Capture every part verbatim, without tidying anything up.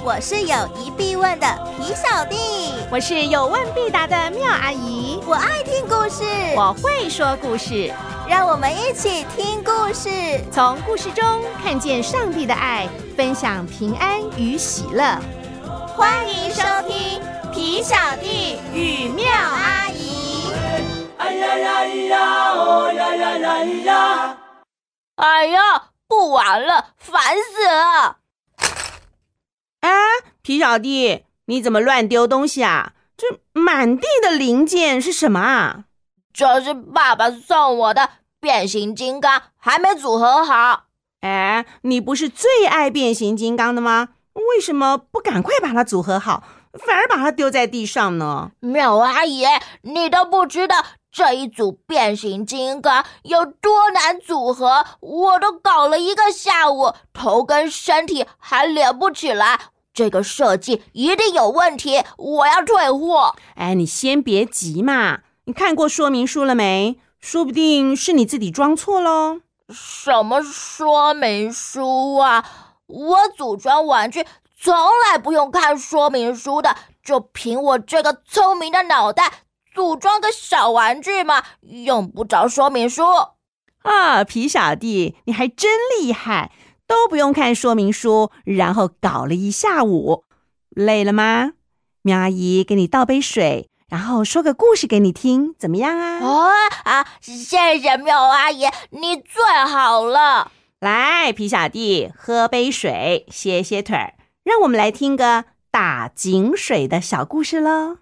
我是有疑必问的皮小弟， 我是有问必答的妙阿姨。 我爱听故事， 我会说故事， 让我们一起听故事， 从故事中看见上帝的爱，分享平安与喜乐。 欢迎收听皮小弟与妙阿姨。 哎呀呀呀，哦呀呀呀呀！ 哎呀，不玩了，烦死了！ 哎，皮小弟，你怎么乱丢东西啊？这满地的零件是什么啊？ 这是爸爸送我的变形金刚，还没组合好。 哎，你不是最爱变形金刚的吗？为什么不赶快把它组合好，反而把它丢在地上呢？ 妙阿姨，你都不知道这一组变形金刚有多难组合，我都搞了一个下午，头跟身体还连不起来。这个设计一定有问题，我要退货。 哎，你先别急嘛，你看过说明书了没？说不定是你自己装错咯。 什么说明书啊？我组装玩具从来不用看说明书的，就凭我这个聪明的脑袋，组装个小玩具嘛，用不着说明书。 啊，皮小弟，你还真厉害，都不用看说明书，然后搞了一下午。累了吗？苗阿姨给你倒杯水，然后说个故事给你听，怎么样啊？ 哦啊，谢谢妙阿姨，你最好了。 来，皮小弟，喝杯水，歇歇腿儿，让我们来听个打井水的小故事咯。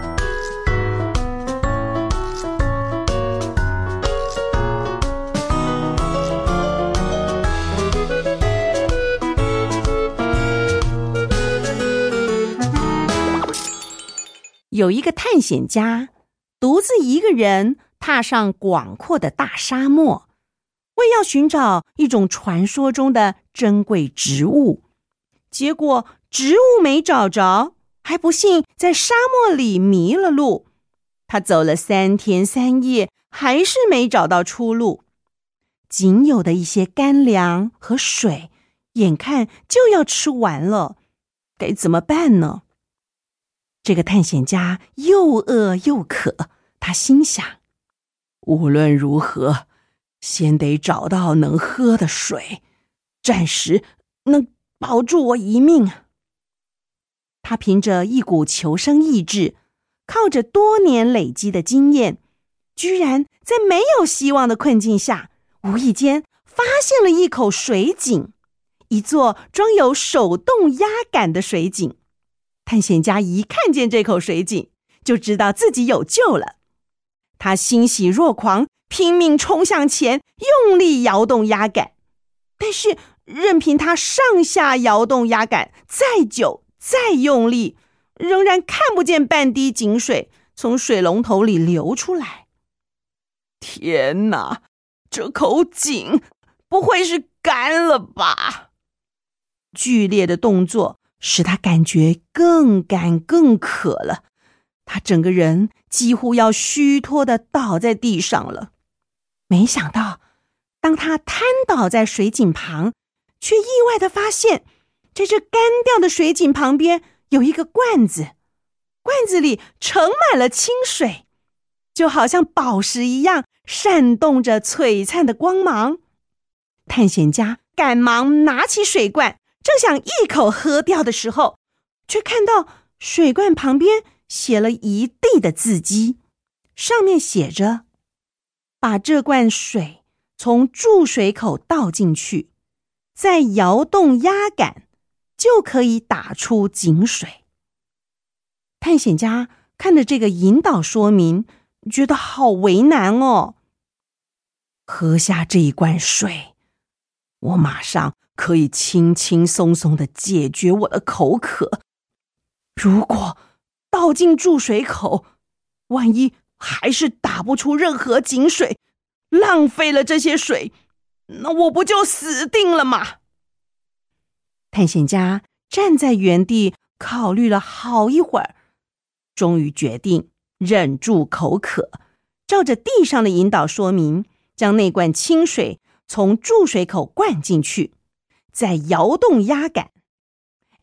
有一个探险家，独自一个人踏上广阔的大沙漠，为要寻找一种传说中的珍贵植物。结果植物没找着，还不幸在沙漠里迷了路。他走了三天三夜，还是没找到出路。仅有的一些干粮和水，眼看就要吃完了，该怎么办呢？这个探险家又饿又渴，他心想，无论如何，先得找到能喝的水，暂时能保住我一命。他凭着一股求生意志，靠着多年累积的经验，居然在没有希望的困境下，无意间发现了一口水井，一座装有手动压杆的水井。探险家一看见这口水井，就知道自己有救了。他欣喜若狂，拼命冲向前，用力摇动压杆。但是任凭他上下摇动压杆，再久再用力，仍然看不见半滴井水从水龙头里流出来。天哪，这口井不会是干了吧？剧烈的动作使他感觉更干更渴了，他整个人几乎要虚脱地倒在地上了。没想到，当他瘫倒在水井旁，却意外地发现，在这干掉的水井旁边有一个罐子，罐子里盛满了清水，就好像宝石一样，闪动着璀璨的光芒。探险家赶忙拿起水罐，正想一口喝掉的时候，却看到水罐旁边写了一地的字迹，上面写着：把这罐水从注水口倒进去，再摇动压杆，就可以打出井水。探险家看着这个引导说明，觉得好为难哦。喝下这一罐水，我马上可以轻轻松松地解决我的口渴。如果倒进注水口，万一还是打不出任何井水，浪费了这些水，那我不就死定了吗？探险家站在原地考虑了好一会儿，终于决定忍住口渴，照着地上的引导说明，将那罐清水从注水口灌进去，再摇动压杆。哎，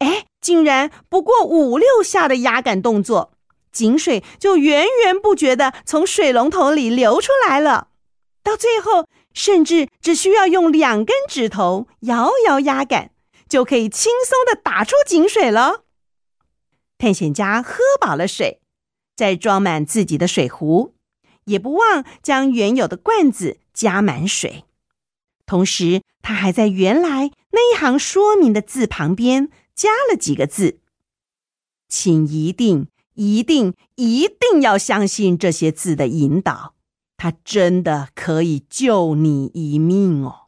竟然不过五六下的压杆动作，井水就源源不绝地从水龙头里流出来了。到最后，甚至只需要用两根指头摇摇压杆，就可以轻松地打出井水了。探险家喝饱了水，再装满自己的水壶，也不忘将原有的罐子加满水。同时，他还在原来那一行说明的字旁边加了几个字，请一定、一定、一定要相信这些字的引导，它真的可以救你一命哦。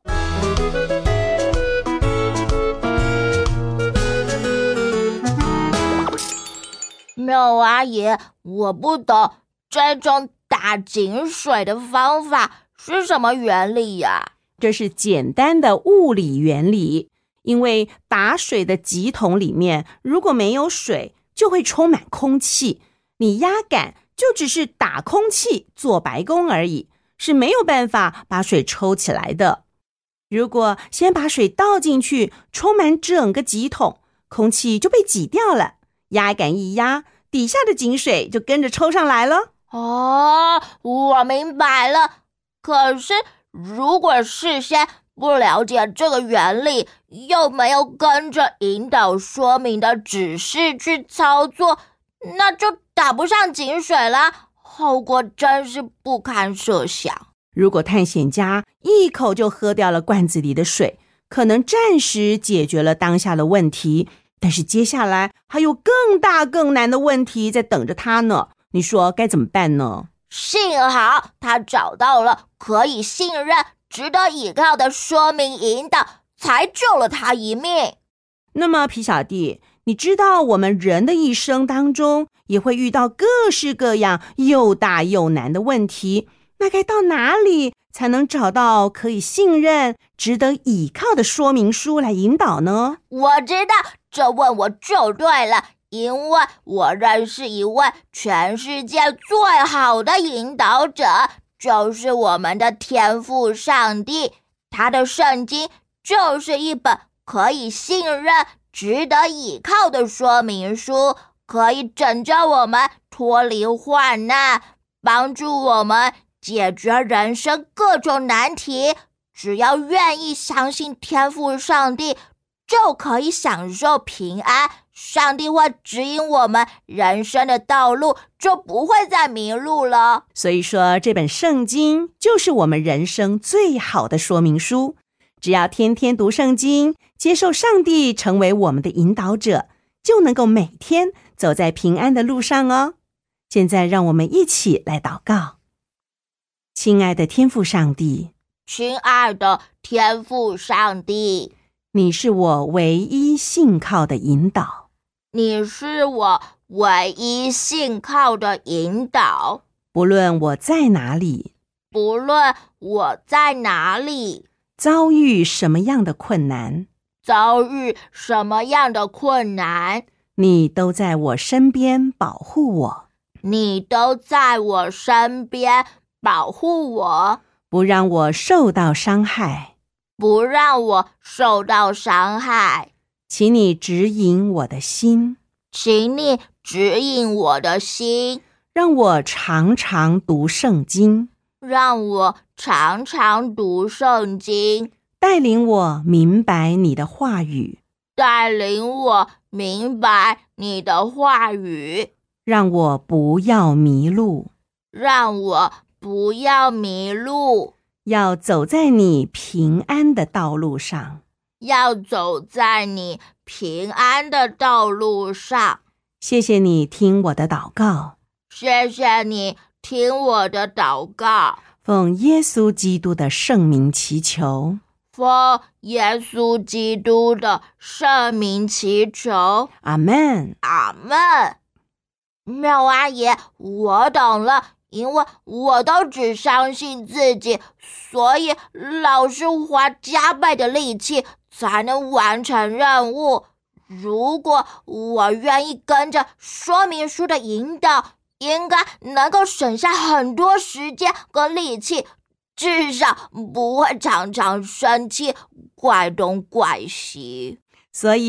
妙阿姨，我不懂这种打井水的方法是什么原理呀？ 这是简单的物理原理，因为打水的急桶里面如果没有水，就会充满空气，你压杆就只是打空气做白工而已，是没有办法把水抽起来的。如果先把水倒进去，充满整个急桶，空气就被挤掉了，压杆一压，底下的井水就跟着抽上来了。 哦，我明白了。可是如果事先不了解这个原理，又没有跟着引导说明的指示去操作，那就打不上井水了，后果真是不堪设想。 如果探险家一口就喝掉了罐子里的水，可能暂时解决了当下的问题，但是接下来还有更大更难的问题在等着他呢。你说该怎么办呢？ 幸好他找到了可以信任、值得依靠的说明引导，才救了他一命。 那么皮小弟，你知道我们人的一生当中也会遇到各式各样又大又难的问题，那该到哪里才能找到可以信任、值得依靠的说明书来引导呢？ 我知道，这问我就对了，因为我认识一位全世界最好的引导者，就是我们的天父上帝。他的圣经就是一本可以信任、值得依靠的说明书，可以拯救我们脱离患难，帮助我们解决人生各种难题。只要愿意相信天父上帝，就可以享受平安。上帝会指引我们人生的道路，就不会再迷路了。 所以说，这本圣经就是我们人生最好的说明书。只要天天读圣经，接受上帝成为我们的引导者，就能够每天走在平安的路上哦。现在让我们一起来祷告。亲爱的天父上帝， 亲爱的天父上帝， 你是我唯一信靠的引导。 你是我唯一信靠的引导。 不论我在哪里， 不论我在哪里， 遭遇什么样的困难， 遭遇什么样的困难， 你都在我身边保护我。 你都在我身边保护我， 不让我受到伤害， 不让我受到伤害。 请你指引我的心， 请你指引我的心， 让我常常读圣经， 让我常常读圣经， 带领我明白你的话语， 带领我明白你的话语， 让我不要迷路， 让我不要迷路， 要走在你平安的道路上， 要走在你平安的道路上。 谢谢你听我的祷告， 谢谢你听我的祷告， 奉耶稣基督的圣名祈求， 奉耶稣基督的圣名祈求， 阿们， 阿们。妙阿姨，我懂了，因为我都只相信自己，所以老是花加倍的力气才能完成任务。如果我愿意跟着说明书的引导，应该能够省下很多时间跟力气，至少不会常常生气，怪东怪西。 所以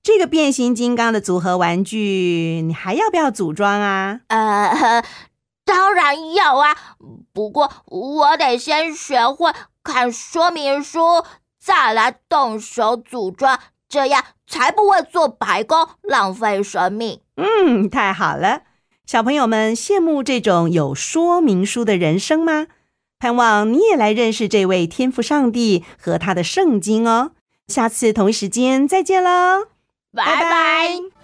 这个变形金刚的组合玩具，你还要不要组装啊？ 呃，当然要啊，不过我得先学会看说明书，再来动手组装，这样才不会做白工，浪费生命。 嗯，太好了。小朋友们羡慕这种有说明书的人生吗？盼望你也来认识这位天父上帝和他的圣经哦。下次同一时间再见喽， 拜拜。